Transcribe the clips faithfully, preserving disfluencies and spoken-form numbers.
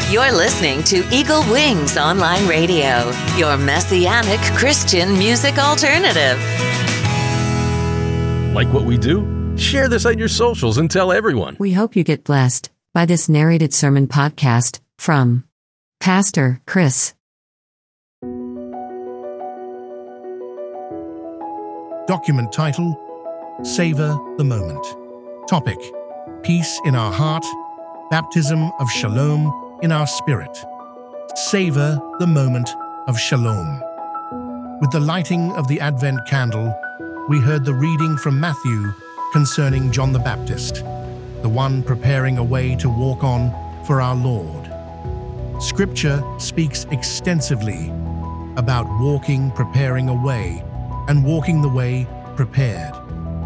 You're listening to Eagle Wings Online Radio, your messianic Christian music alternative. Like what we do? Share this on your socials and tell everyone. We hope you get blessed by this narrated sermon podcast from Pastor Chris. Document title, Savor the Moment. Topic, Peace in our heart, baptism of shalom in our spirit. Savor the moment of shalom. With the lighting of the Advent candle, we heard the reading from Matthew concerning John the Baptist, the one preparing a way to walk on for our Lord. Scripture speaks extensively about walking, preparing a way, and walking the way prepared.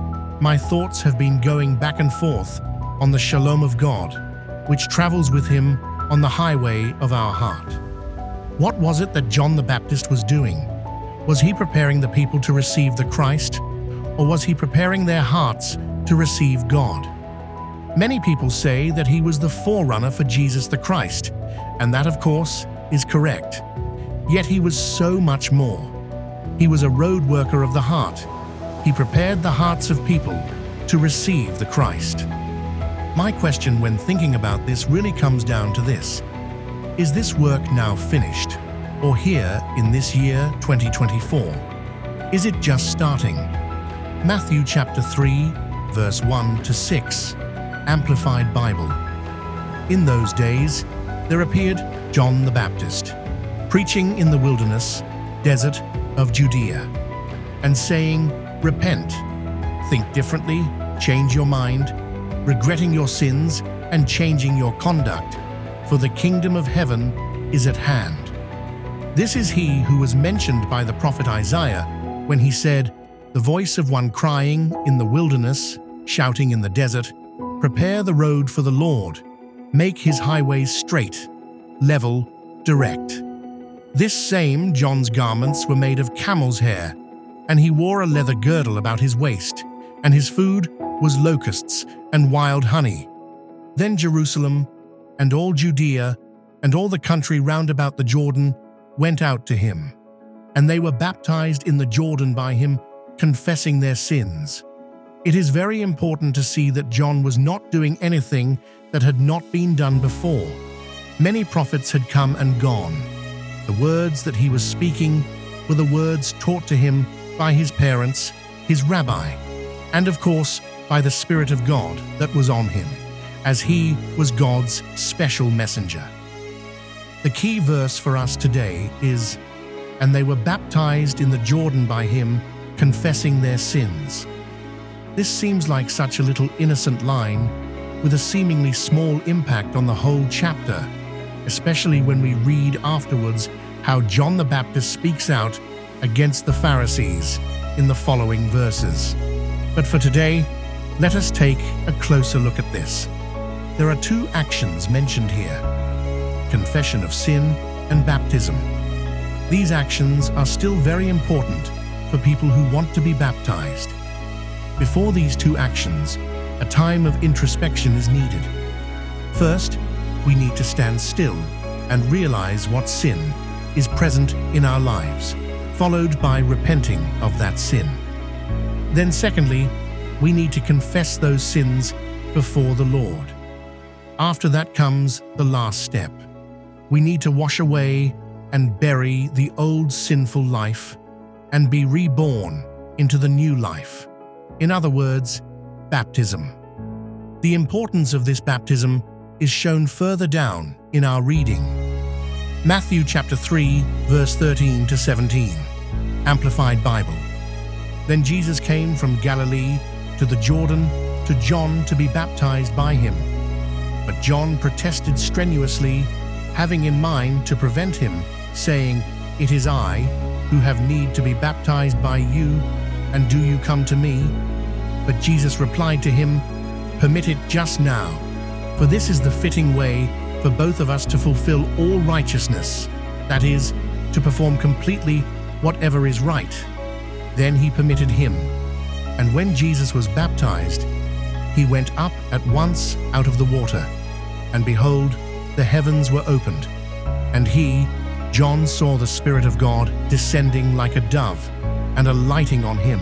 My thoughts have been going back and forth on the shalom of God, which travels with him on the highway of our heart. What was it that John the Baptist was doing? Was he preparing the people to receive the Christ, or was he preparing their hearts to receive God? Many people say that he was the forerunner for Jesus the Christ, and that, of course, is correct. Yet he was so much more. He was a road worker of the heart. He prepared the hearts of people to receive the Christ. My question when thinking about this really comes down to this. Is this work now finished, or here in this year twenty twenty-four? Is it just starting? Matthew chapter three, verse one to six, Amplified Bible. In those days, there appeared John the Baptist, preaching in the wilderness, desert of Judea, and saying, Repent, think differently, change your mind, regretting your sins and changing your conduct, for the kingdom of heaven is at hand. This is he who was mentioned by the prophet Isaiah when he said, The voice of one crying in the wilderness, shouting in the desert, Prepare the road for the Lord, make his highways straight, level, direct. This same John's garments were made of camel's hair, and he wore a leather girdle about his waist, and his food was locusts and wild honey. Then Jerusalem and all Judea and all the country round about the Jordan went out to him, and they were baptized in the Jordan by him, confessing their sins. It is very important to see that John was not doing anything that had not been done before. Many prophets had come and gone. The words that he was speaking were the words taught to him by his parents, his rabbi, and of course by the Spirit of God that was on him, as he was God's special messenger. The key verse for us today is, And they were baptized in the Jordan by him, confessing their sins. This seems like such a little innocent line with a seemingly small impact on the whole chapter, especially when we read afterwards how John the Baptist speaks out against the Pharisees in the following verses. But for today, let us take a closer look at this. There are two actions mentioned here: confession of sin and baptism. These actions are still very important for people who want to be baptized. Before these two actions, a time of introspection is needed. First, we need to stand still and realize what sin is present in our lives, followed by repenting of that sin. Then secondly, we need to confess those sins before the Lord. After that comes the last step. We need to wash away and bury the old sinful life and be reborn into the new life. In other words, baptism. The importance of this baptism is shown further down in our reading. Matthew chapter three, verse thirteen to seventeen, Amplified Bible. Then Jesus came from Galilee to the Jordan to John to be baptized by him. But John protested strenuously, having in mind to prevent him, saying, It is I who have need to be baptized by you, and do you come to me? But Jesus replied to him, Permit it just now, for this is the fitting way for both of us to fulfill all righteousness, that is, to perform completely whatever is right. Then he permitted him. And when Jesus was baptized, he went up at once out of the water, and behold, the heavens were opened, and he, John, saw the Spirit of God descending like a dove and alighting on him.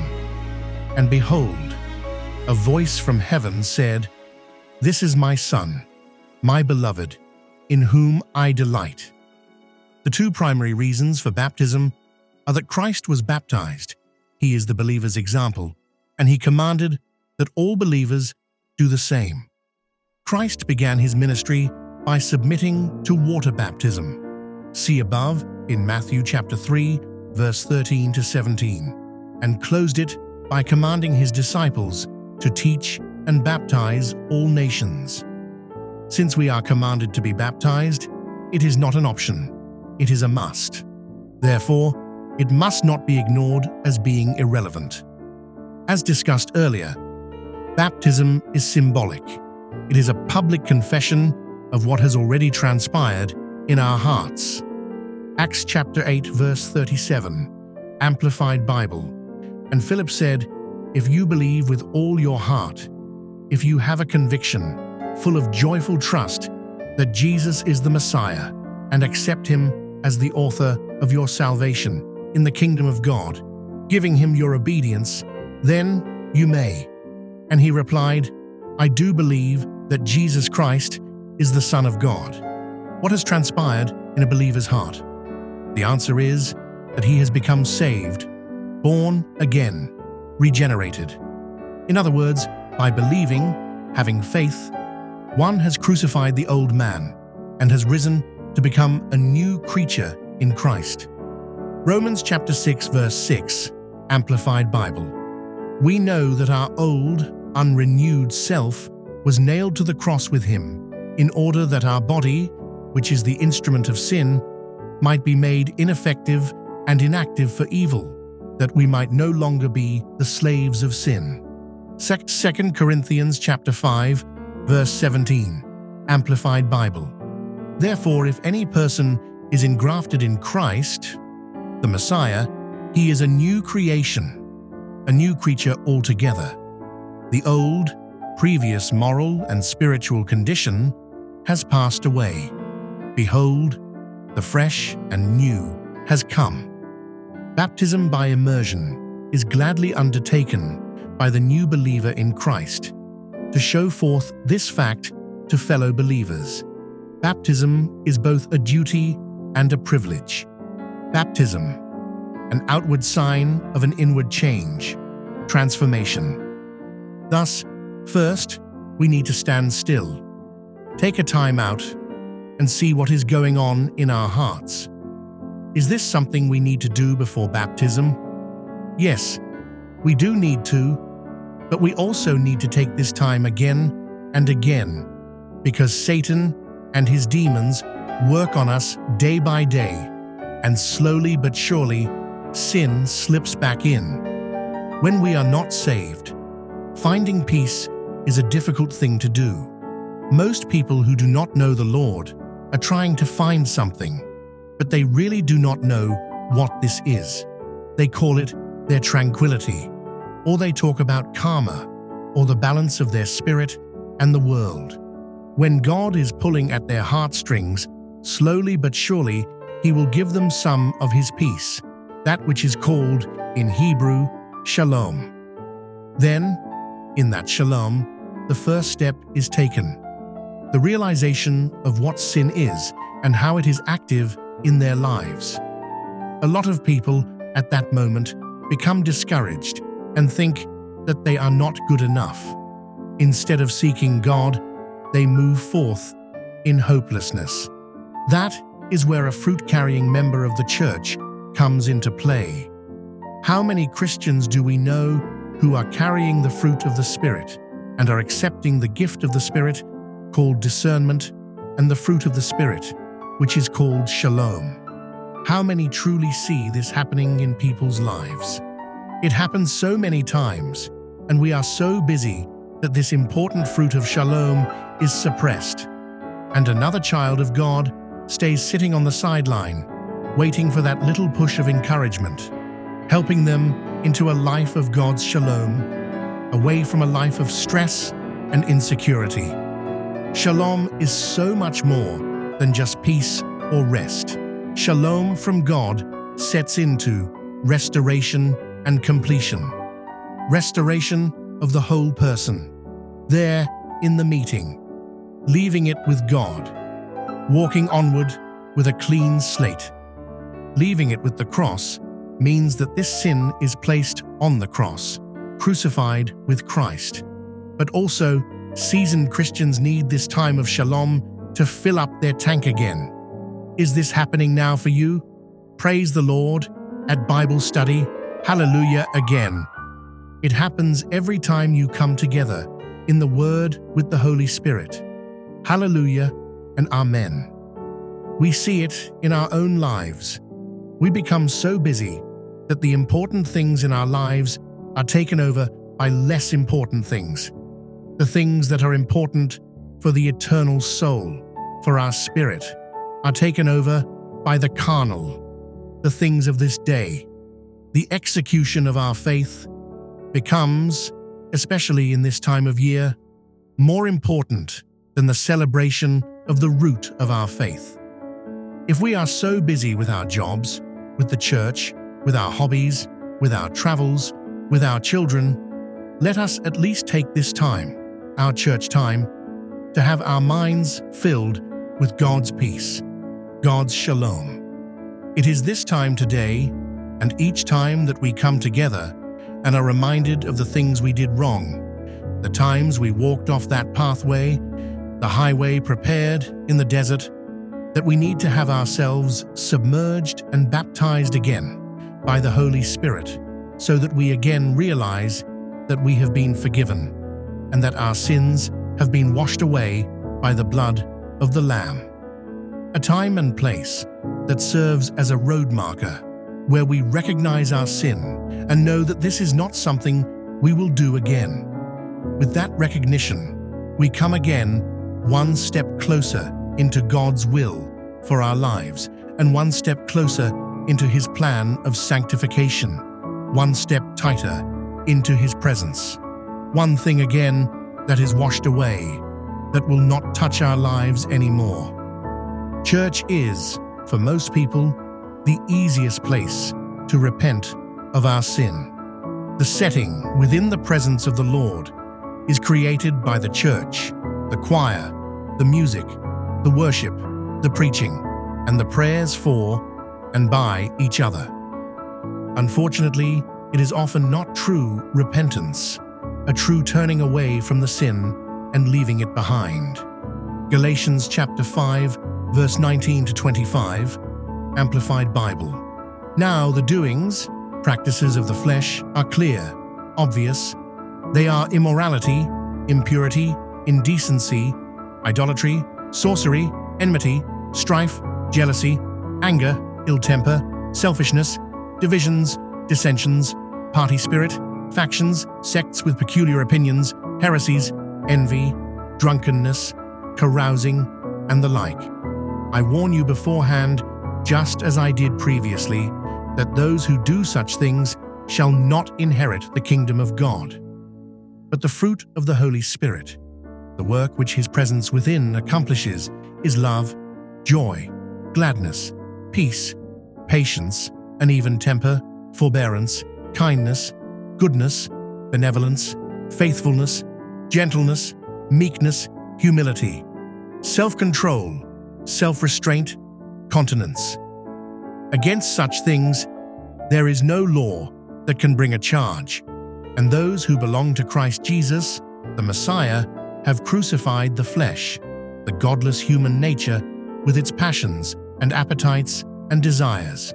And behold, a voice from heaven said, "This is my Son, my beloved, in whom I delight." The two primary reasons for baptism are that Christ was baptized, he is the believer's example, and he commanded that all believers do the same. Christ began his ministry by submitting to water baptism. See above in Matthew chapter three, verse thirteen to seventeen, and closed it by commanding his disciples to teach and baptize all nations. Since we are commanded to be baptized, it is not an option, it is a must. Therefore, it must not be ignored as being irrelevant. As discussed earlier, baptism is symbolic. It is a public confession of what has already transpired in our hearts. Acts chapter eight, verse thirty-seven, Amplified Bible. And Philip said, "If you believe with all your heart, if you have a conviction full of joyful trust that Jesus is the Messiah, and accept him as the author of your salvation in the kingdom of God, giving him your obedience, then you may." And he replied, "I do believe that Jesus Christ is the Son of God." What has transpired in a believer's heart? The answer is that he has become saved, born again, regenerated. In other words, by believing, having faith, one has crucified the old man and has risen to become a new creature in Christ. Romans chapter six, verse six, Amplified Bible. We know that our old, unrenewed self was nailed to the cross with him, in order that our body, which is the instrument of sin, might be made ineffective and inactive for evil, that we might no longer be the slaves of sin. Second Corinthians chapter five, verse seventeen, Amplified Bible. Therefore, if any person is engrafted in Christ, the Messiah, he is a new creation, a new creature altogether. The old, previous moral and spiritual condition has passed away. Behold, the fresh and new has come. Baptism by immersion is gladly undertaken by the new believer in Christ to show forth this fact to fellow believers. Baptism is both a duty and a privilege. Baptism, an outward sign of an inward change, transformation. Thus, first, we need to stand still, take a time out, and see what is going on in our hearts. Is this something we need to do before baptism? Yes, we do need to, but we also need to take this time again and again, because Satan and his demons work on us day by day, and slowly but surely, sin slips back in. When we are not saved, finding peace is a difficult thing to do. Most people who do not know the Lord are trying to find something, but they really do not know what this is. They call it their tranquility, or they talk about karma, or the balance of their spirit and the world. When God is pulling at their heartstrings, slowly but surely, he will give them some of his peace, that which is called, in Hebrew, shalom. Then, in that shalom, the first step is taken, the realization of what sin is and how it is active in their lives. A lot of people, at that moment, become discouraged and think that they are not good enough. Instead of seeking God, they move forth in hopelessness. That is where a fruit-carrying member of the church comes into play. How many Christians do we know who are carrying the fruit of the Spirit and are accepting the gift of the Spirit called discernment and the fruit of the Spirit, which is called shalom? How many truly see this happening in people's lives? It happens so many times, and we are so busy that this important fruit of shalom is suppressed, and another child of God stays sitting on the sideline, waiting for that little push of encouragement, helping them into a life of God's shalom, away from a life of stress and insecurity. Shalom is so much more than just peace or rest. Shalom from God sets into restoration and completion. Restoration of the whole person. There, in the meeting, leaving it with God, walking onward with a clean slate. Leaving it with the cross means that this sin is placed on the cross, crucified with Christ. But also, seasoned Christians need this time of shalom to fill up their tank again. Is this happening now for you? Praise the Lord at Bible study. Hallelujah again. It happens every time you come together in the Word with the Holy Spirit. Hallelujah and Amen. We see it in our own lives. We become so busy that the important things in our lives are taken over by less important things. The things that are important for the eternal soul, for our spirit, are taken over by the carnal, the things of this day. The execution of our faith becomes, especially in this time of year, more important than the celebration of the root of our faith. If we are so busy with our jobs, with the church, with our hobbies, with our travels, with our children, let us at least take this time, our church time, to have our minds filled with God's peace, God's shalom. It is this time today, and each time that we come together and are reminded of the things we did wrong, the times we walked off that pathway, the highway prepared in the desert, that we need to have ourselves submerged and baptized again by the Holy Spirit, so that we again realize that we have been forgiven and that our sins have been washed away by the blood of the Lamb. A time and place that serves as a road marker where we recognize our sin and know that this is not something we will do again. With that recognition, we come again one step closer into God's will for our lives and one step closer into His plan of sanctification, one step tighter into His presence. One thing again that is washed away, that will not touch our lives anymore. Church is, for most people, the easiest place to repent of our sin. The setting within the presence of the Lord is created by the church, the choir, the music, the worship, the preaching, and the prayers for and by each other. Unfortunately, it is often not true repentance, a true turning away from the sin and leaving it behind. Galatians chapter five, verse nineteen to twenty-five, Amplified Bible. Now the doings, practices of the flesh, are clear, obvious. They are immorality, impurity, indecency, idolatry, sorcery, enmity, strife, jealousy, anger, ill temper, selfishness, divisions, dissensions, party spirit, factions, sects with peculiar opinions, heresies, envy, drunkenness, carousing, and the like. I warn you beforehand, just as I did previously, that those who do such things shall not inherit the kingdom of God. But the fruit of the Holy Spirit, the work which His presence within accomplishes, is love, joy, gladness, peace, patience, an even temper, forbearance, kindness, goodness, benevolence, faithfulness, gentleness, meekness, humility, self-control, self-restraint, continence. Against such things there is no law that can bring a charge, and those who belong to Christ Jesus, the Messiah, have crucified the flesh, the godless human nature, with its passions and appetites and desires.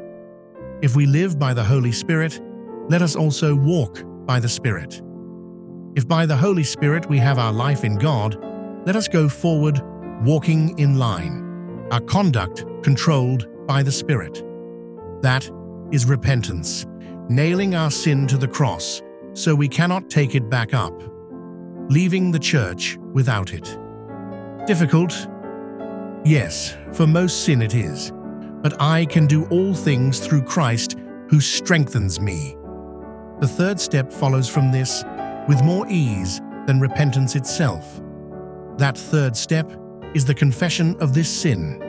If we live by the Holy Spirit, let us also walk by the Spirit. If by the Holy Spirit we have our life in God, let us go forward walking in line, our conduct controlled by the Spirit. That is repentance, nailing our sin to the cross so we cannot take it back up, leaving the church without it. Difficult? Yes, for most sin it is, but I can do all things through Christ who strengthens me. The third step follows from this with more ease than repentance itself. That third step is the confession of this sin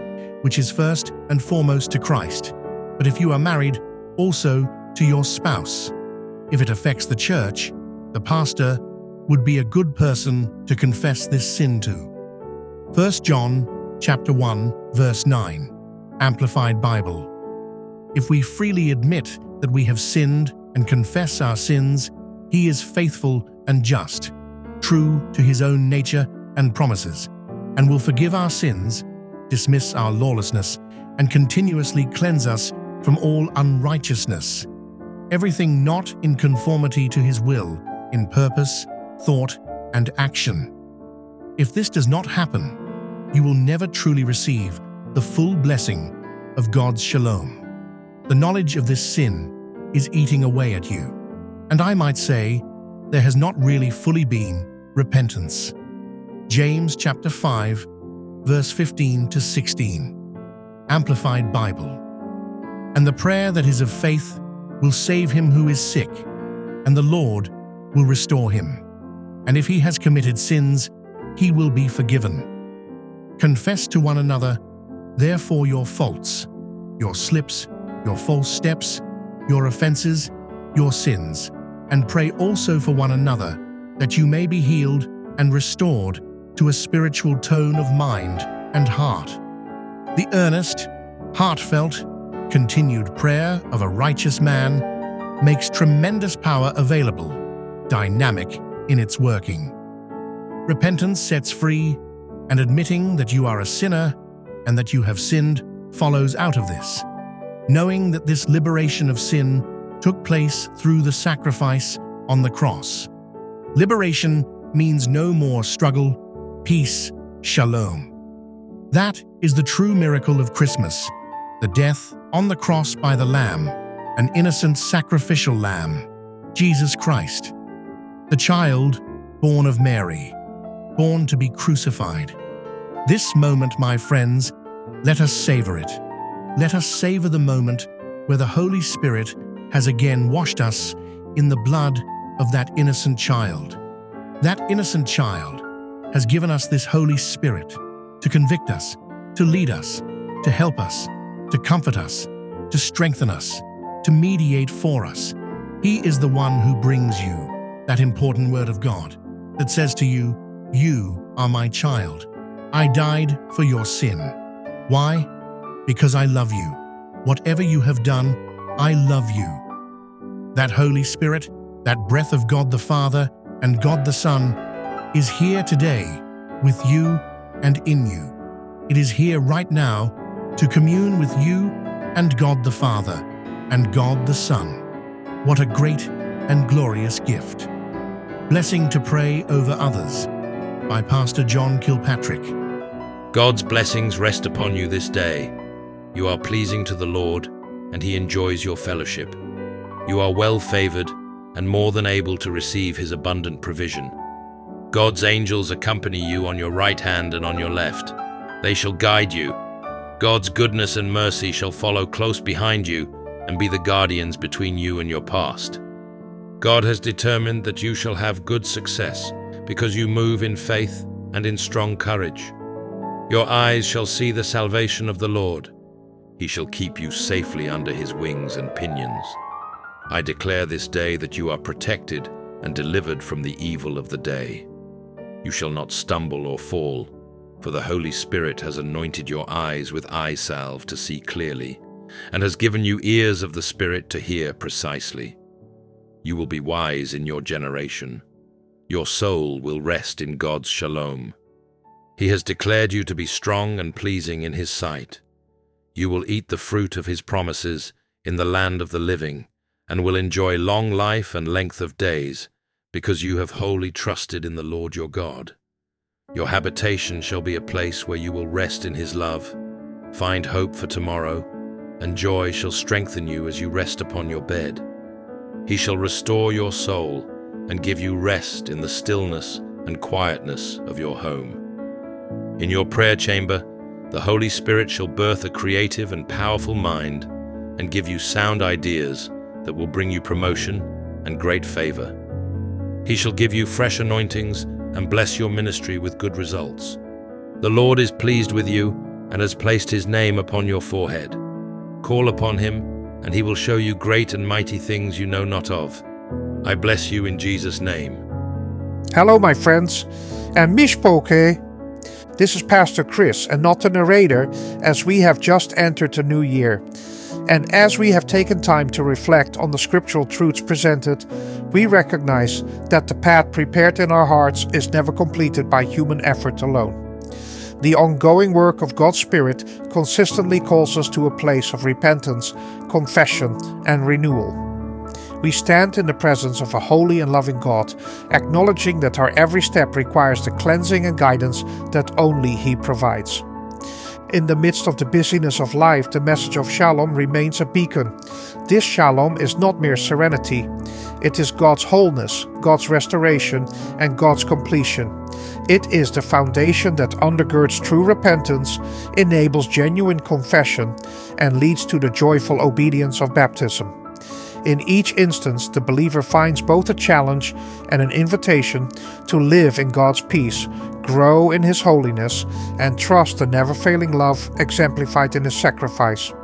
which is first and foremost to Christ, but if you are married, also to your spouse. If it affects the church, the pastor would be a good person to confess this sin to. First John chapter one, verse nine, Amplified Bible. If we freely admit that we have sinned and confess our sins, He is faithful and just, true to His own nature and promises, and will forgive our sins, dismiss our lawlessness, and continuously cleanse us from all unrighteousness. Everything not in conformity to His will, in purpose, thought, and action. If this does not happen, you will never truly receive the full blessing of God's shalom. The knowledge of this sin is eating away at you, and I might say there has not really fully been repentance. James chapter five, verse fifteen to sixteen, Amplified Bible. And the prayer that is of faith will save him who is sick, and the Lord will restore him. And if he has committed sins, he will be forgiven. Confess to one another, therefore, your faults, your slips, your false steps, your offenses, your sins, and pray also for one another, that you may be healed and restored to a spiritual tone of mind and heart. The earnest, heartfelt, continued prayer of a righteous man makes tremendous power available, dynamic in its working. Repentance sets free, and admitting that you are a sinner and that you have sinned follows out of this. Knowing that this liberation of sin took place through the sacrifice on the cross. Liberation means no more struggle, peace, shalom. That is the true miracle of Christmas, the death on the cross by the Lamb, an innocent sacrificial Lamb, Jesus Christ. The child born of Mary, born to be crucified. This moment, my friends, let us savor it. Let us savor the moment where the Holy Spirit has again washed us in the blood of that innocent child. That innocent child has given us this Holy Spirit to convict us, to lead us, to help us, to comfort us, to strengthen us, to mediate for us. He is the one who brings you that important word of God that says to you, "You are my child. I died for your sin." Why? Because I love you. Whatever you have done, I love you. That Holy Spirit, that breath of God the Father and God the Son, is here today with you and in you. It is here right now to commune with you and God the Father and God the Son. What a great and glorious gift. Blessing to pray over others by Pastor John Kilpatrick. God's blessings rest upon you this day. You are pleasing to the Lord, and He enjoys your fellowship. You are well favored and more than able to receive His abundant provision. God's angels accompany you on your right hand and on your left. They shall guide you. God's goodness and mercy shall follow close behind you and be the guardians between you and your past. God has determined that you shall have good success because you move in faith and in strong courage. Your eyes shall see the salvation of the Lord. He shall keep you safely under His wings and pinions. I declare this day that you are protected and delivered from the evil of the day. You shall not stumble or fall, for the Holy Spirit has anointed your eyes with eye salve to see clearly, and has given you ears of the Spirit to hear precisely. You will be wise in your generation. Your soul will rest in God's shalom. He has declared you to be strong and pleasing in His sight. You will eat the fruit of His promises in the land of the living, and will enjoy long life and length of days, because you have wholly trusted in the Lord your God. Your habitation shall be a place where you will rest in His love, find hope for tomorrow, and joy shall strengthen you as you rest upon your bed. He shall restore your soul and give you rest in the stillness and quietness of your home. In your prayer chamber, the Holy Spirit shall birth a creative and powerful mind and give you sound ideas that will bring you promotion and great favor. He shall give you fresh anointings and bless your ministry with good results. The Lord is pleased with you and has placed his name upon your forehead. Call upon him, and he will show you great and mighty things you know not of. I bless you in Jesus' name. Hello, my friends, and Mishpoke. This is Pastor Chris, and not the narrator, as we have just entered the new year. And as we have taken time to reflect on the scriptural truths presented, we recognize that the path prepared in our hearts is never completed by human effort alone. The ongoing work of God's Spirit consistently calls us to a place of repentance, confession, and renewal. We stand in the presence of a holy and loving God, acknowledging that our every step requires the cleansing and guidance that only He provides. In the midst of the busyness of life, the message of Shalom remains a beacon. This Shalom is not mere serenity. It is God's wholeness, God's restoration, and God's completion. It is the foundation that undergirds true repentance, enables genuine confession, and leads to the joyful obedience of baptism. In each instance, the believer finds both a challenge and an invitation to live in God's peace, grow in His holiness, and trust the never-failing love exemplified in His sacrifice.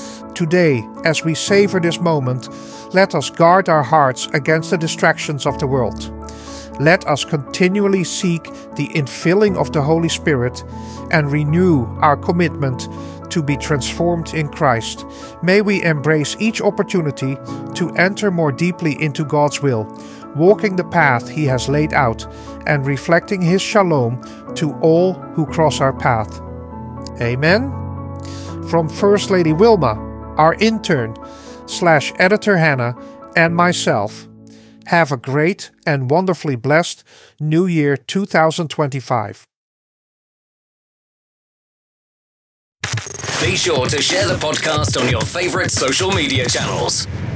Today, as we savor this moment, let us guard our hearts against the distractions of the world. Let us continually seek the infilling of the Holy Spirit and renew our commitment to be transformed in Christ. May we embrace each opportunity to enter more deeply into God's will, walking the path He has laid out and reflecting His shalom to all who cross our path. Amen. From First Lady Wilma, our intern, slash editor Hannah, and myself, have a great and wonderfully blessed New Year two thousand twenty-five. Be sure to share the podcast on your favorite social media channels.